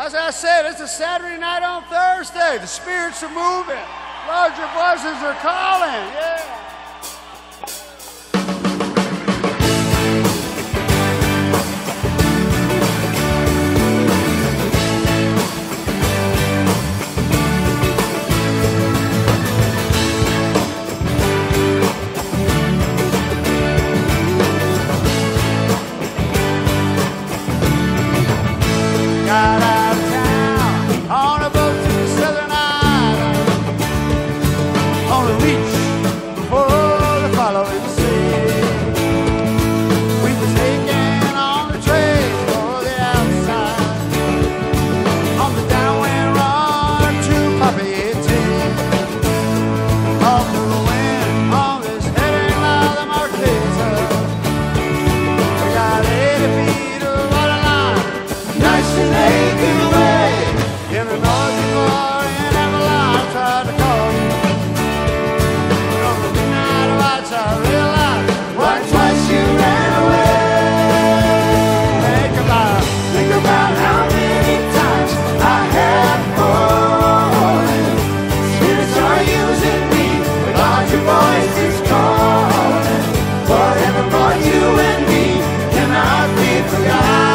As I said, it's a Saturday night on Thursday. The spirits are moving. Larger voices are calling. Yeah. Got out of town on a boat to the southern island, on a reach for the following sea. We were taking on the trails for the outside, on the downwind run to Papeete. Off to the wind on this heading by the Marquesa. We got 80 feet of water line, nice and naked away. In the noisy bar in Avalon, I tried to call you, but on the midnight lights I realized why twice you ran away. Think about how many times I have fallen. Spirits are using me, but larger voices calling. Whatever brought you and me cannot be forgotten.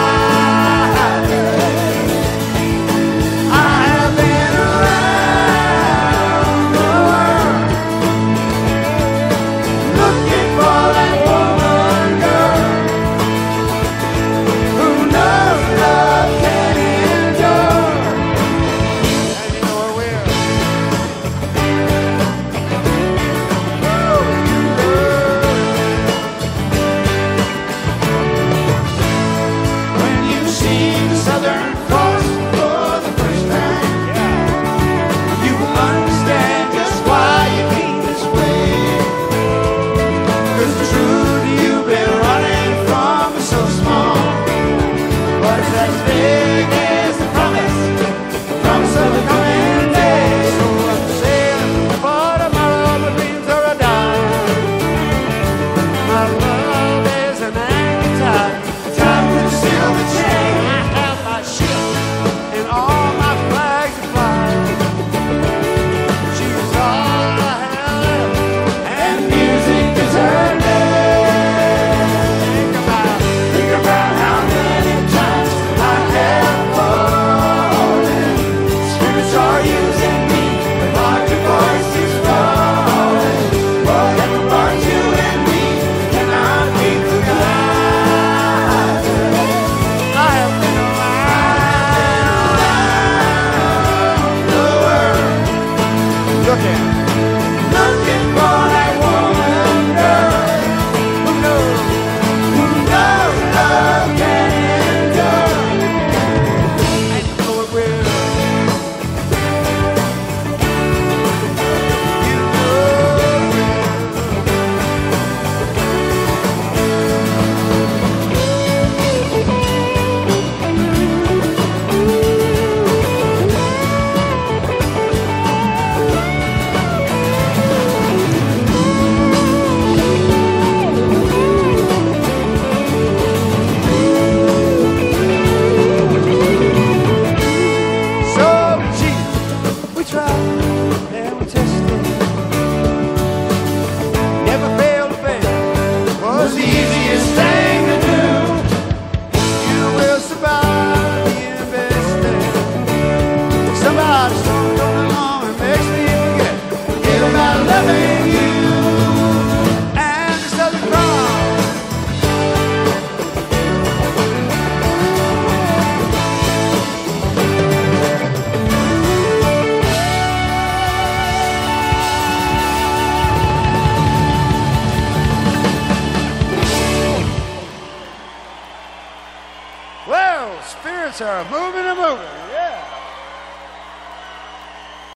Spirits are moving and moving.